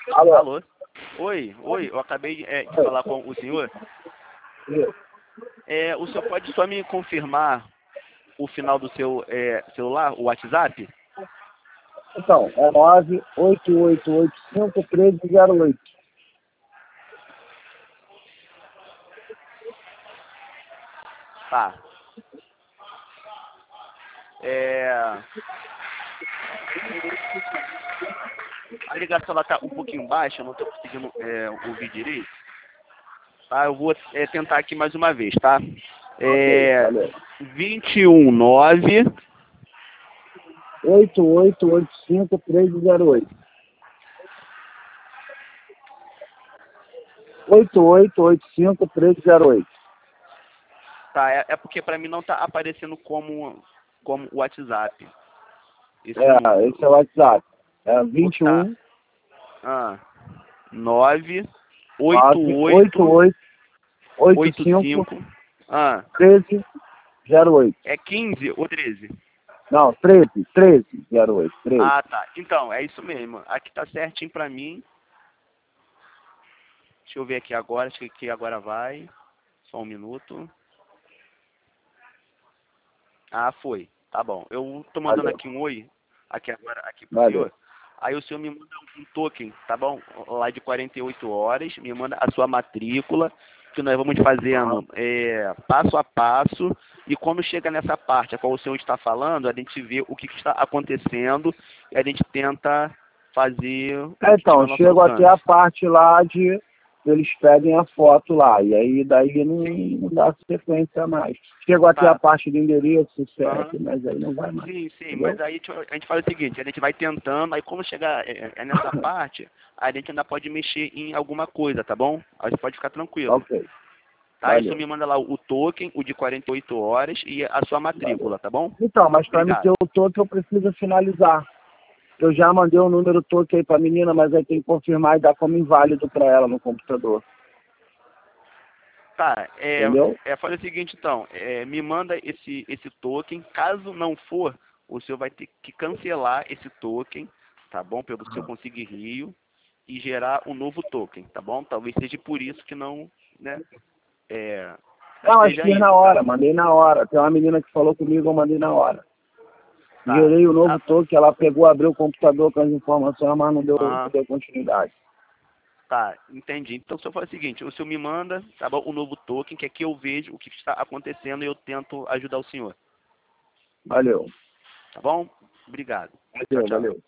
Alô? Alô? Oi, eu acabei de falar com o senhor. O senhor pode só me confirmar o final do seu celular, o WhatsApp? Então, é 988851308. Tá. A ligação ela tá um pouquinho baixa, eu não estou conseguindo ouvir direito. Tá, eu vou tentar aqui mais uma vez, tá? Valeu. 219 88851308. 88851308. Tá, porque para mim não tá aparecendo como WhatsApp. Esse Esse é o WhatsApp. É Tá. 21 9 8885 85 1308. é 15 ou 13? Não, 1308. 13. Ah, tá. Então, é isso mesmo. Aqui tá certinho pra mim. Deixa eu ver aqui agora. Acho que aqui agora vai. Só um minuto. Ah, foi. Tá bom. Eu tô mandando Valeu. aqui um oi. Aqui agora, aqui pro Valeu. senhor. Aí o senhor me manda um token, tá bom? Lá de 48 horas. Me manda a sua matrícula. Que nós vamos fazendo passo a passo. E quando chega nessa parte a qual o senhor está falando, a gente vê o que está acontecendo e a gente tenta fazer o que tiver Então, ao nosso chego até a alcance. parte lá de eles pedem a foto lá, e aí daí não dá sequência mais. Chego até Tá. a parte do endereço, Aham. CEP, mas aí não vai mais. Sim, Entendeu? mas aí a gente faz o seguinte, a gente vai tentando, aí quando chegar nessa parte, a gente ainda pode mexer em alguma coisa, tá bom? Aí você pode ficar tranquilo. Ok, Tá? Aí você valeu. me manda lá o token, o de 48 horas e a sua Valeu. matrícula, tá bom? Então, mas para me ter Obrigado. o toque eu preciso finalizar. Eu já mandei o número toque aí para a menina, mas aí tem que confirmar e dar como inválido para ela no computador. Tá, Entendeu? faz o seguinte então, me manda esse token, caso não for, o senhor vai ter que cancelar esse token, tá bom? Pelo seu Consigue Rio e gerar um novo token, tá bom? Talvez seja por isso que não, né, Não, mas esteja fiz na indo, tá? hora, mandei na hora. Tem uma menina que falou comigo, eu mandei na hora. Tá. Gerei o novo Ah, toque, ela pegou, abriu o computador com as informações, mas não ah, deu continuidade. tá, entendi. Então o senhor faz o seguinte, o senhor me manda, tá bom, o novo token, que aqui eu vejo o que está acontecendo e eu tento ajudar o senhor, Valeu. tá bom? Obrigado. Tchau, Valeu, tchau. valeu.